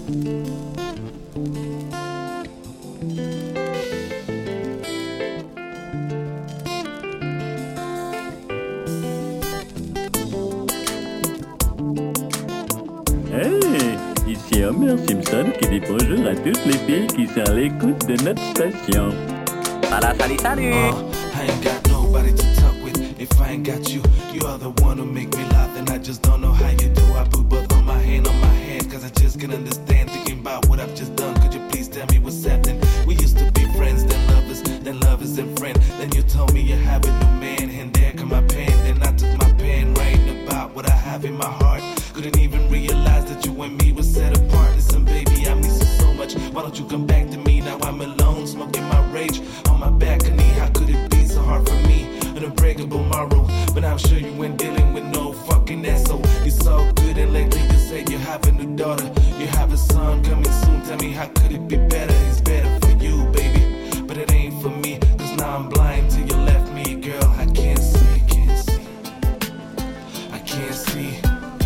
Hey, ici Homer Simpson qui dit bonjour à toutes les filles qui sont à l'écoute de notre station. Salut, salut! I ain't got nobody to talk with if I ain't got you. You are the one who make me laugh, and I just don't know how you do. I put both on my head, cause I just can't understand. Thinking about what I've just done, could you please tell me what's happening? We used to be friends, then lovers and friends. Then you told me you have a new man, and there come my pen. Then I took my pen, writing about what I have in my heart. Couldn't even realize that you and me were set apart. Listen, baby, I miss you so much. Why don't you come back to me? Now I'm alone, smoking my rage on my balcony. How could it be so hard for me? An unbreakable morrow, but I'm sure you ain't dealing with no fucking asshole. You're so good, and lately you say you have a new daughter. You have a son coming soon. Tell me, how could it be better? It's better for you, baby, but it ain't for me. Cause now I'm blind till you left me, girl. I can't see, can't see. I can't see.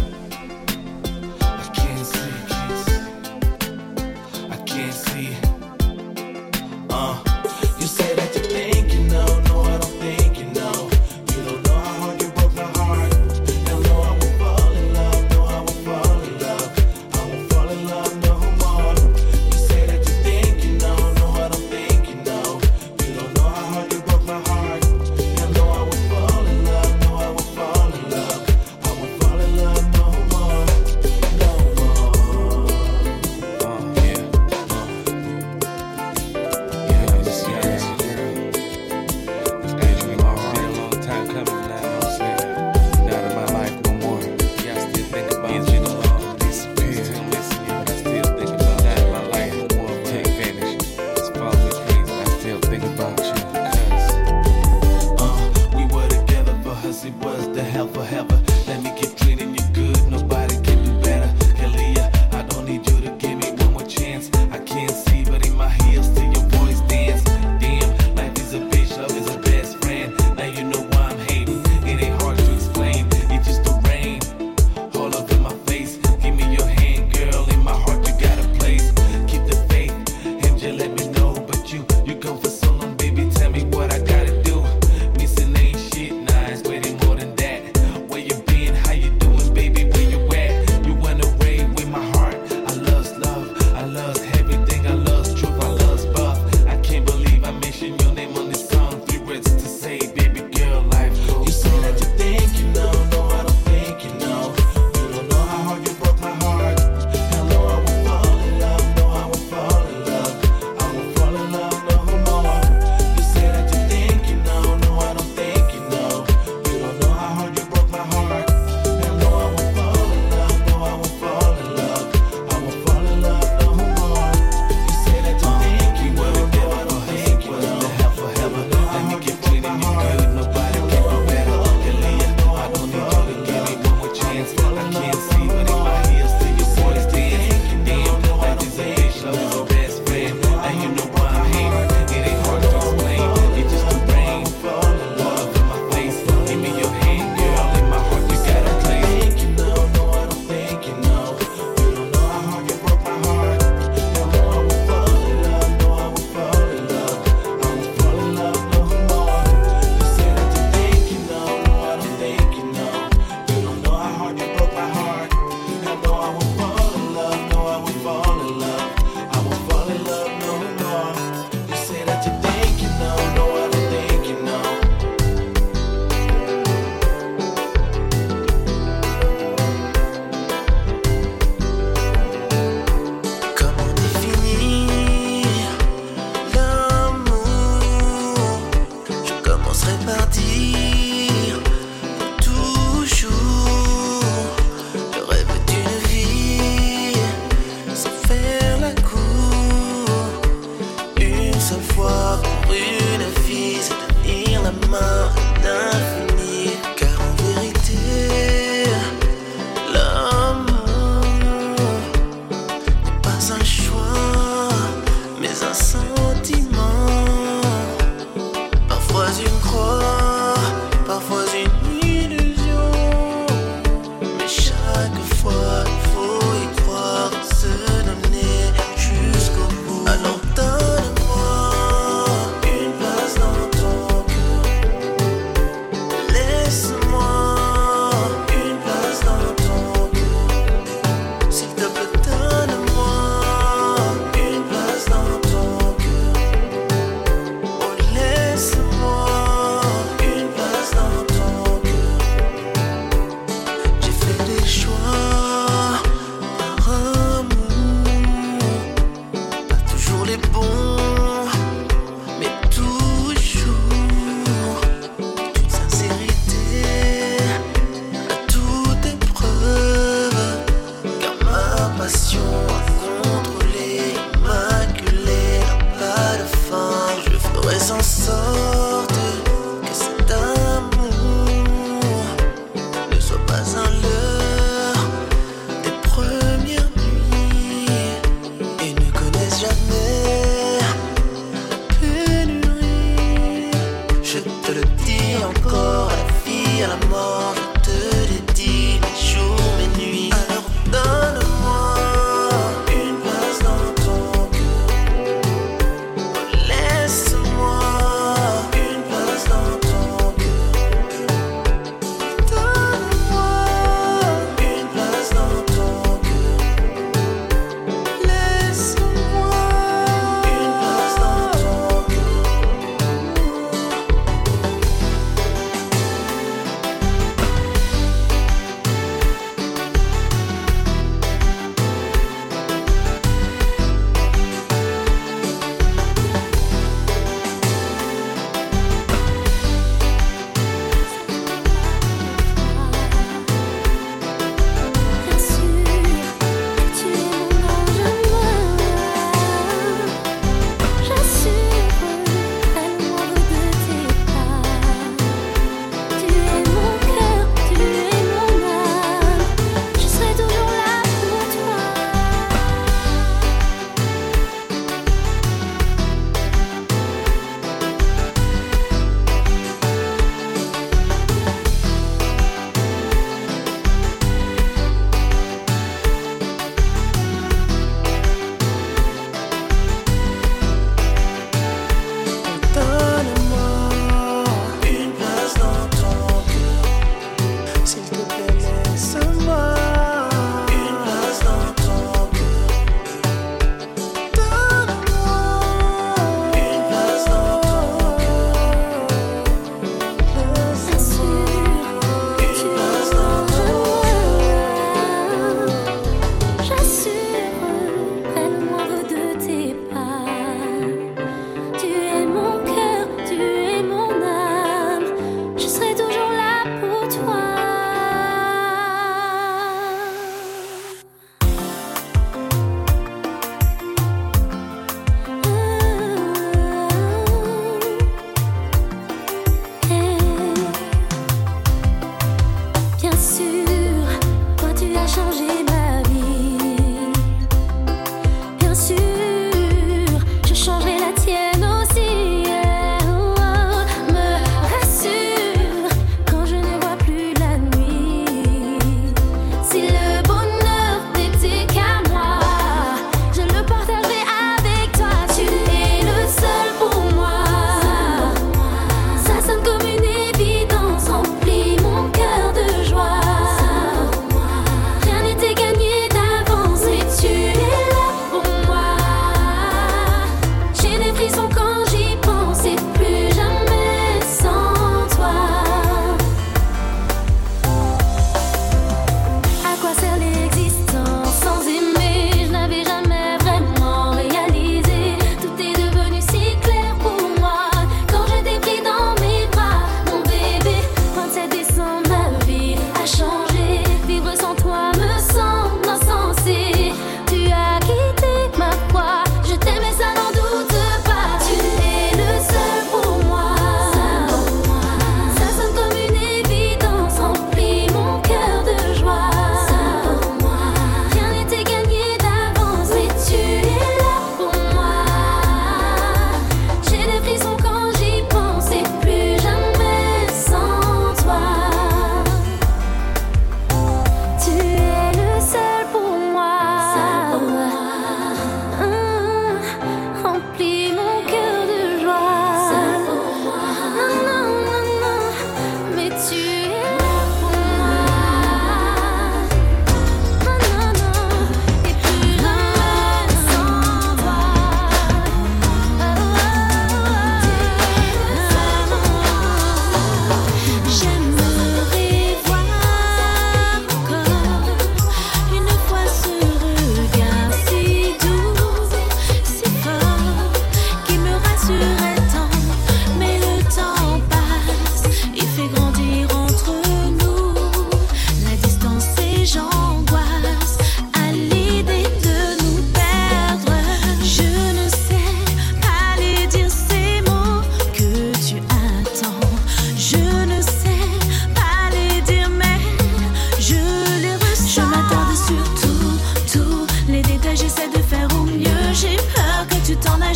You say that you think you know, no I don't think you know. You don't know how hard you broke my heart. Now no I won't fall in love, no I won't fall in love. I won't fall in love no more. You say that you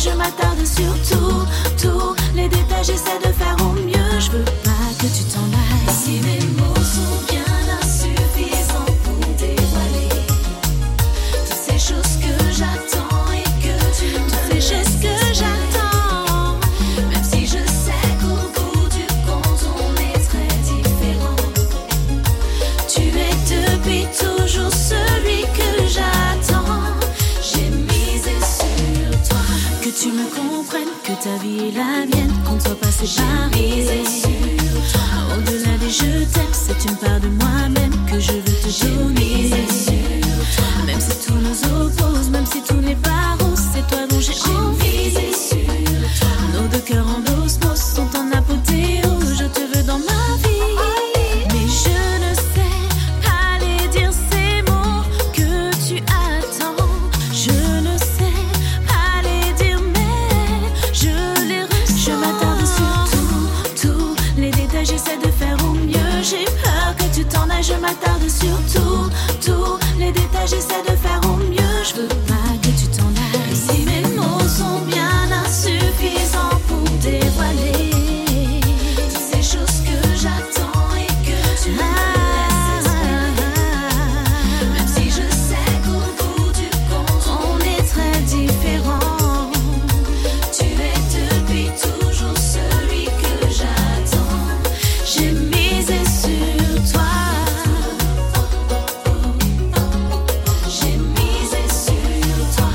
je m'attarde sur tous les détails, j'essaie de faire au mieux. Je veux pas que tu t'en ailles. Si mes mots sont bien insuffisants pour dévoiler toutes ces choses que j'attends et que tu me toutes ces choses que j'attends, même si je sais qu'au bout du compte on est très différents. Tu es depuis toujours celui que j'attends. J'ai misé sur toi, que tu me comprennes, que ta vie est la mienne, qu'on soit passé par au-delà des je t'aime, c'est une part de moi-même que je veux te donner. Même si tout nous oppose, même si tout n'est pas rose, c'est toi dont j'ai envie. Nos deux cœurs en osmose sont en apothéose, je te veux dans ma vie. Mais je ne sais pas les dire ces mots que tu attends. Je ne sais pas les dire mais je les ressens. Je m'attarde sur tous les détails, j'essaie de faire au mieux. J'ai peur que tu t'en ailles, je m'attarde sur tous les détails, j'essaie de faire au mieux. Je veux pas que tu t'en ailles. Si mes mots sont bien insuffisants pour dévoiler toutes ces choses que j'attends et que tu me laisses espérer, même si je sais qu'au bout du compte on est très différents. Tu es depuis toujours celui que j'attends. J'ai misé sur toi. J'ai misé sur toi.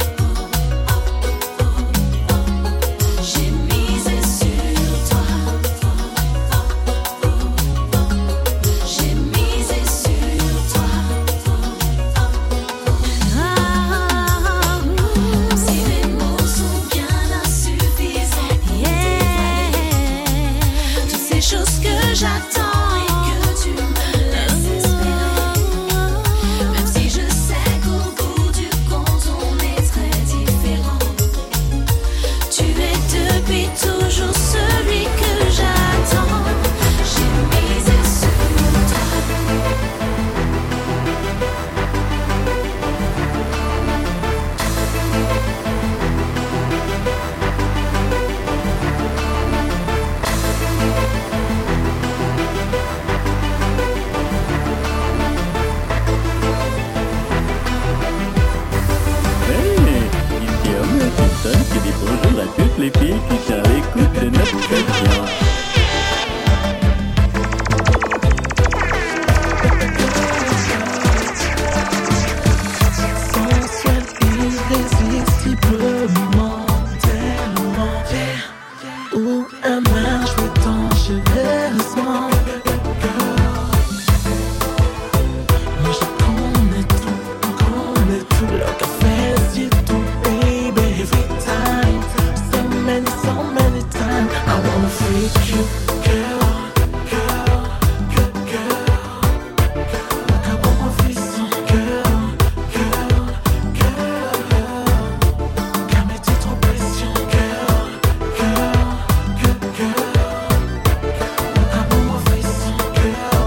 J'ai misé sur toi. J'ai misé sur toi. Si mes mots sont bien insuffisants pour dévoiler toutes ces choses que j'attends et que tu me laisses espérer, même si je sais qu'au bout du compte on est très différents. Tu es depuis toujours celui que j'attends. J'ai misé sur toi. Hey, ici Homer Simpson qui dit bonjour à toutes les filles qui sont à l'écoute de notre station. Sensuel, irrésistiblement, tellement fier. Où un main jouait ton chevalisement. Moi je connais tout, le café c'est tout, baby. Every time, so many times, I wanna freak you, girl. Like I wanna feel some girl. Qu'à mettre trop pression, girl. Like I wanna feel some girl.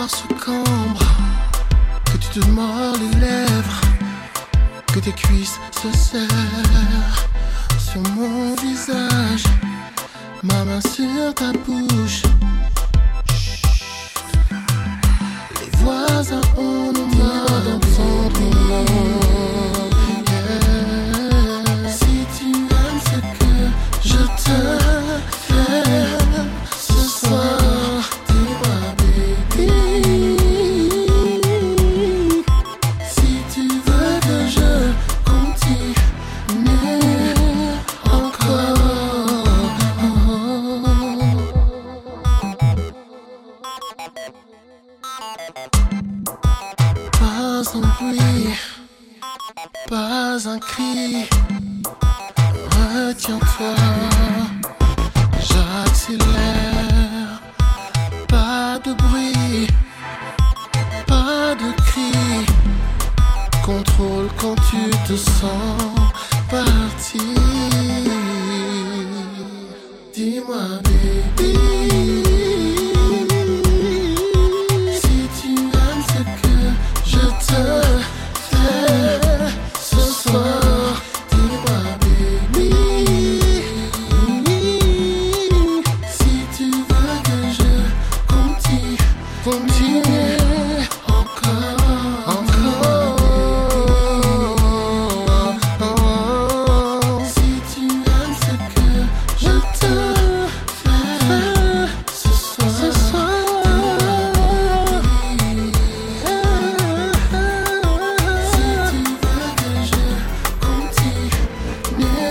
corps se cambre, que tu te mords les lèvres, que tes cuisses se serrent sur mon visage, ma main sur ta bouche. Les voisins ont nos mains dans ton nom. Si tu aimes ce que je te fais ce soir, dis-moi baby. Si tu veux que je continue encore. Pas un bruit, pas un cri. Retiens-toi, j'accélère. Pas de bruit, pas de cri. Contrôle quand tu te sens partir. Dis-moi baby, si tu aimes ce que je te fais ce soir, dis-moi baby. Si tu veux que je continue encore. Si tu aimes ce que je te fais ce soir, si tu veux que je continue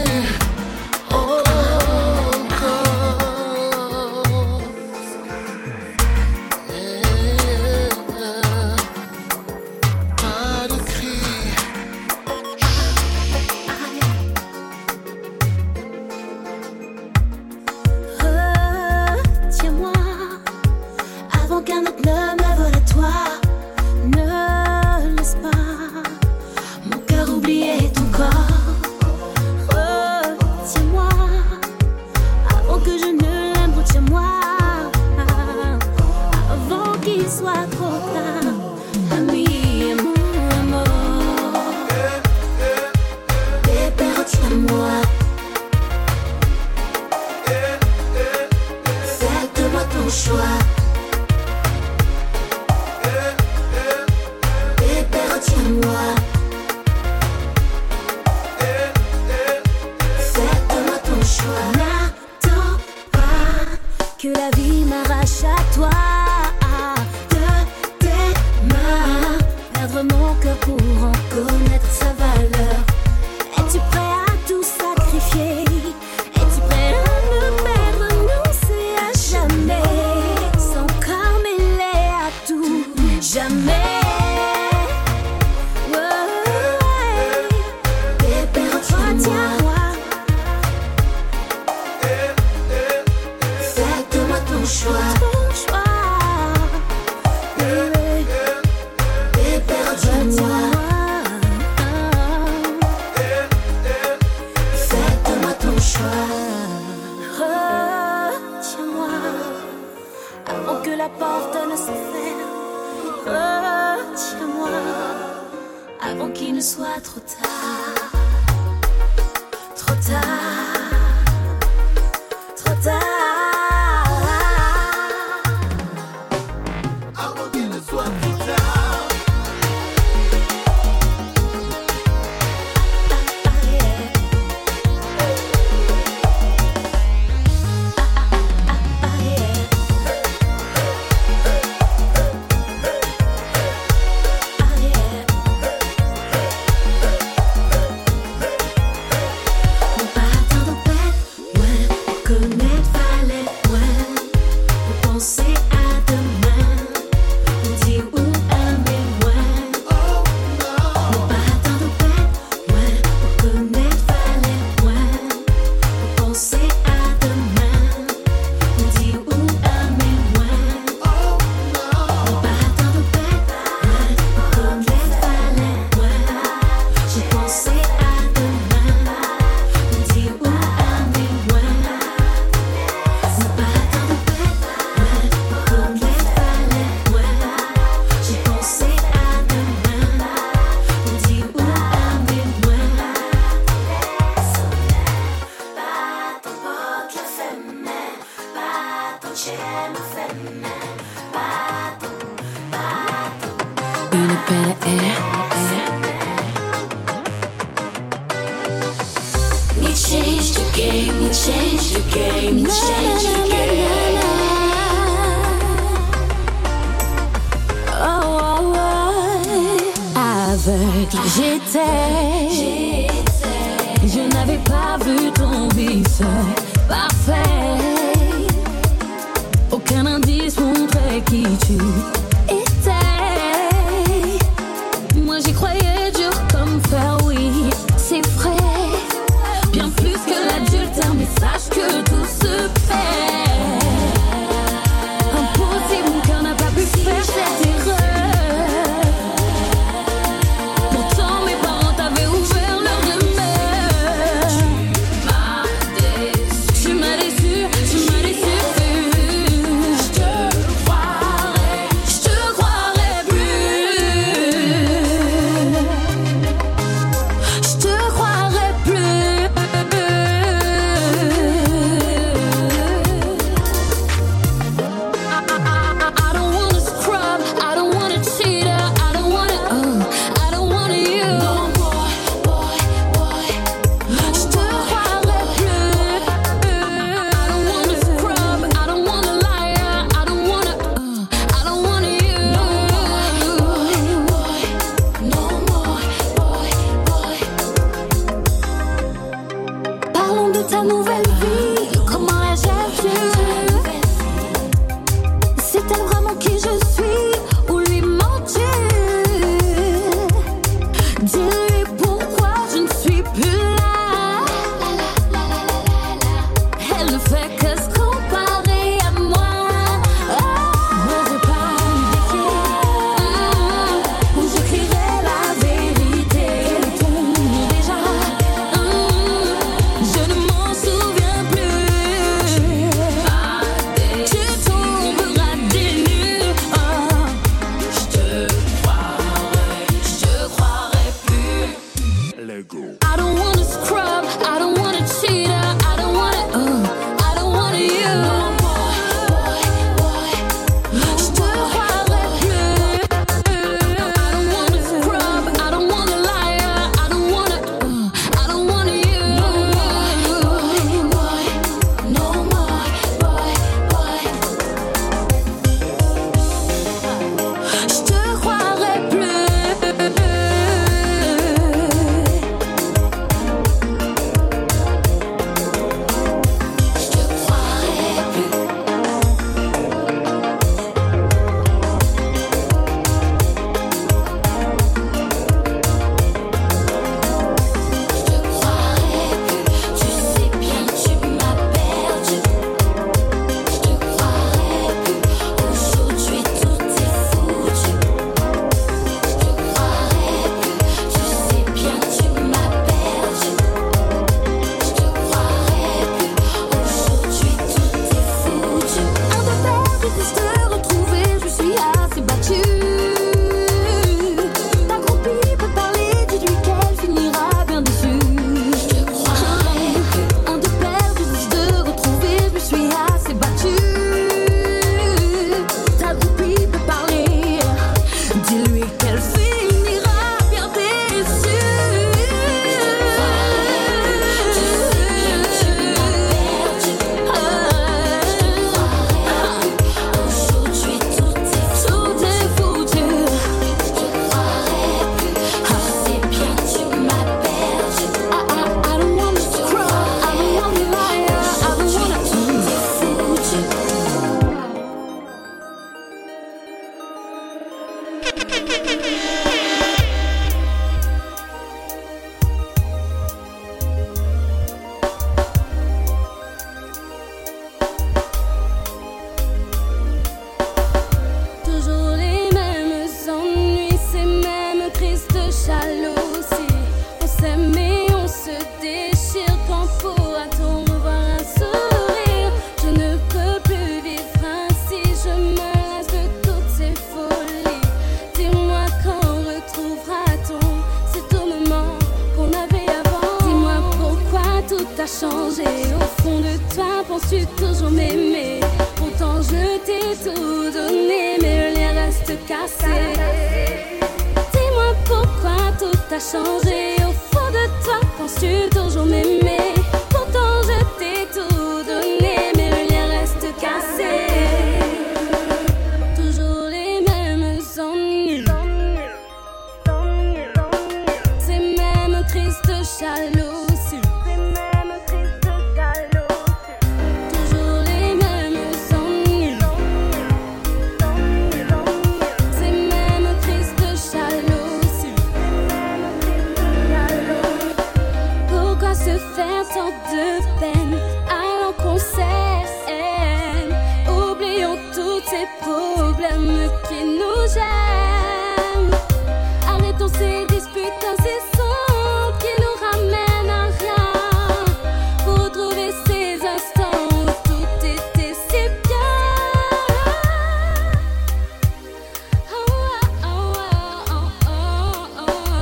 encore. Pas de cri. Retiens-moi avant qu'un autre ne me vole à toi. Ne laisse pas mon cœur oublier ton corps. Retiens-moi avant que je ne l'aime. Retiens-moi avant qu'il soit trop tard. Ami et mon amour, bébé, retiens-moi. Fais-moi ton choix. Bébé, retiens-moi. Fais-moi ton choix. N'attends pas que la vie m'arrache à toi. De tes mains, perdre mon cœur pour en connaître sa valeur. Es-tu prêt à tout sacrifier? Es-tu prêt à me perdre? Non, c'est à jamais. Son corps mêlé à tout, jamais. Ouais. Bébé, retiens-moi. Fais-moi ton choix. Ton choix. Bébé, retiens-moi. Fais-moi ton choix. Retiens-moi avant que la porte ne se ferme. Retiens-moi avant qu'il ne soit trop tard. Trop tard. Trop tard. Avant qu'il ne soit trop tard. Une belle air. We changed the game, we changed the game, we changed the game. Oh, aveugle j'étais, je n'avais pas vu ton visage parfait. Aucun indice montrait qui tu étais. Moi j'y croyais dur comme fer, oui, c'est vrai. Bien plus que l'adulte, un message que tout se perd. Impossible qu'on n'a pas pu faire cette erreur. Pourtant mes parents t'avaient ouvert leur demeure. Tu m'as déçu, tu m'as déçu. Je te croirais plus. Je te croirais plus. I don't wanna scrub, I don't wanna cheater, I don't wanna you. No boy. Je te croirais plus. I don't wanna scrub, I don't wanna liar, I don't wanna you. No more, boy. Parlons de ta nouvelle vie, comment réagis-tu? C'est-elle vraiment qui je suis ou lui mens-tu? Dis-lui pourquoi je ne suis plus là. Elle ne fait que se comparer à moi. N'ose pas lui défier, ou je crierai la vérité. Déjà, je ne m'en souviens plus. Tu tomberas des nues. Je te croirais plus. Let go. I don't wanna scrub, I don't wanna cheater, I don't wanna you. No boy. Je te croirais plus. I don't wanna scrub, I don't wanna liar, I don't wanna you. No more, boy. Je te croirais plus. changé. Au fond de toi, penses-tu toujours m'aimer? Pour Pourtant je t'ai tout donné, mais le lien reste cassé. Dis-moi pourquoi tout a changé. Au fond de toi, penses-tu toujours m'aimer? Pourtant je t'ai tout donné, mais le lien reste cassé. Toujours les mêmes ennuis, ces mêmes tristes jalousies. Toujours les mêmes ennuis, ces mêmes tristes jalousies. Pourquoi se faire tant de peine? Allons qu'on s'aime, oublions tous ces problèmes qui nous gênent. Arrêtons ces disputes incessantes qui nous ramènent à rien. Retrouver ces instants où tout était si bien. Oh, oh, oh, oh, oh,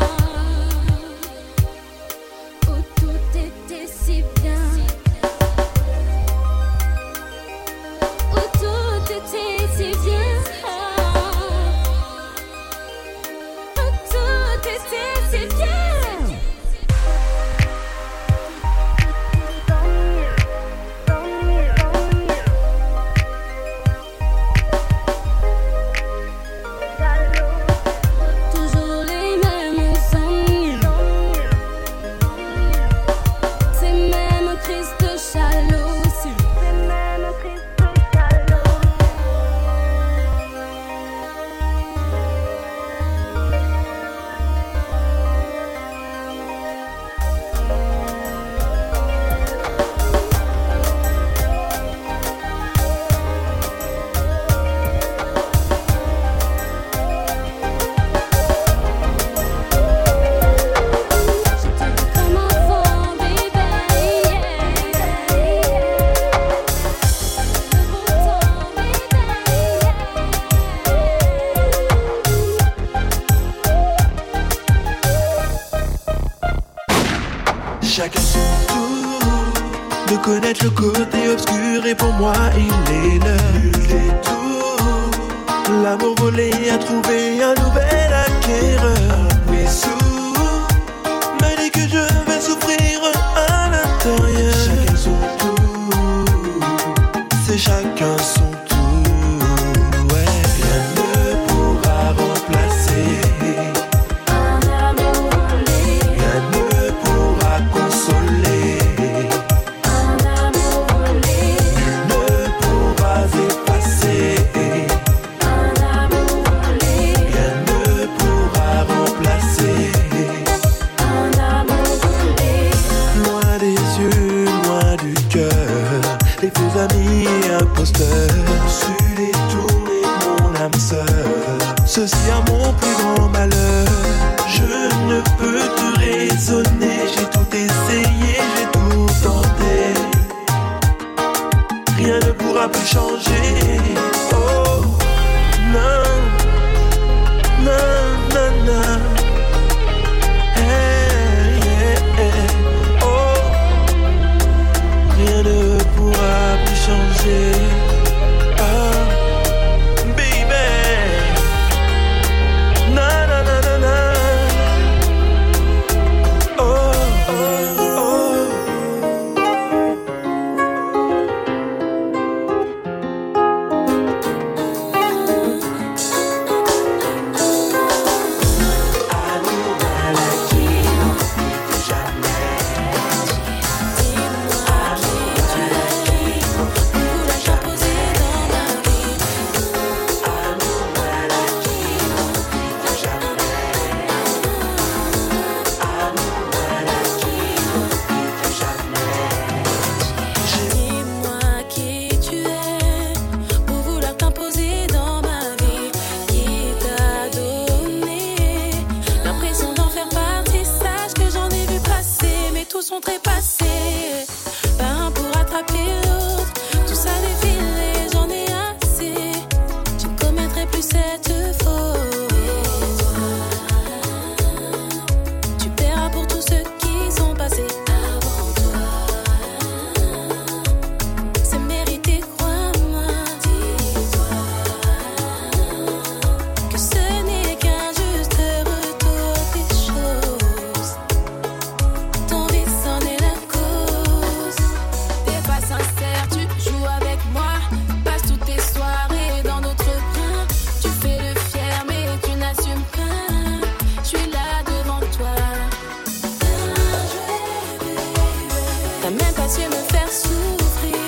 oh. Où tout était si bien. Où tout était si bien. Où tout était si bien. Toujours les mêmes ennuis, ces mêmes tristes jalousies. Comme avant, baby, Chacun son tour de connaître le côté obscur, et pour moi il est l'heure. Nul détour, l'amour volé a trouvé un nouvel acquéreur. Mes sourds me dit que je vais souffrir à l'intérieur. Chacun son tour, c'est chacun son tour. Ouais. Rien ne pourra remplacer, rien ne pourra consoler, nul ne pourra effacer, rien ne pourra remplacer. Loin des yeux, loin du cœur, les faux amis imposteurs, su détourner mon âme sœur, ceci à mon plus grand malheur. Je ne peux te raisonner, j'ai tout essayé, j'ai tout tenté, rien ne pourra plus changer. Oh, non, non, non, non. Hey, hey, hey. Oh, rien ne pourra plus changer. Oh, baby. Na, na, na, na, na. Oh, oh, oh. mieux me faire souffrir.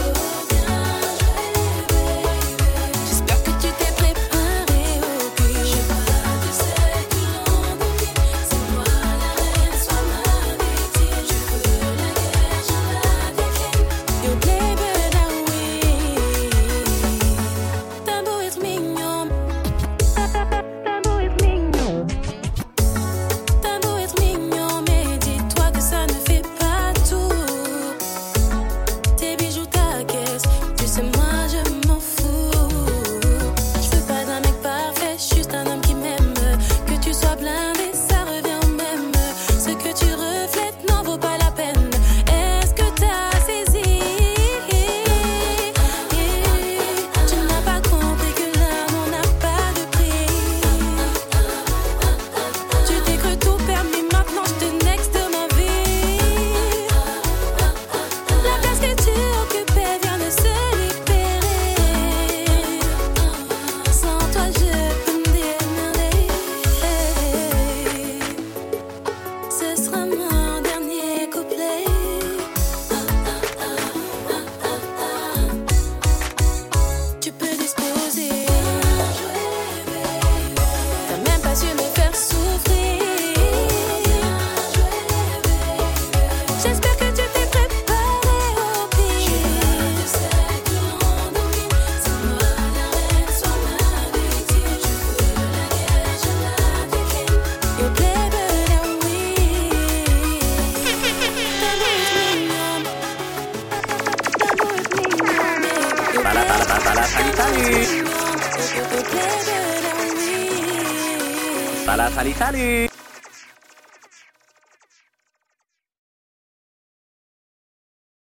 J'espère que tu t'es préparé au pire. Je veux pas de celle qui l'endormit. C'est moi la reine, sois ma victime. Je veux la guerre, je la décline. Yo baby, that way. T'as beau être mignon. T'as beau être mignon. T'as beau être mignon, mais dis-toi que ça ne fait pas tout. Tes bijoux, ta caisse, tu sais moi je m'en fous. Je veux pas d'un mec parfait, juste un homme qui m'aime. Que tu sois blindé, ça revient au même. Ce que tu reflètes n'en vaut pas la peine. Est-ce que t'as saisi? Tu n'as pas compris que l'amour n'a pas de prix. Tu t'es cru tout permis, maintenant je te next de ma vie. La place que tu occupais vient de se libérer. Sans toi je peux me démerder. Ce sera mon dernier couplet. Tu peux disposer. T'as même pas su me faire souffrir. J'espère que tu t'es préparé au pire. Je veux pas de celle qui l'endormit. C'est moi la reine, sois ma victime. Je veux la guerre, je la décline. Yo baby, that way. T'as beau être mignon. T'as beau être mignon. Yo baby, that way. Salut, salut.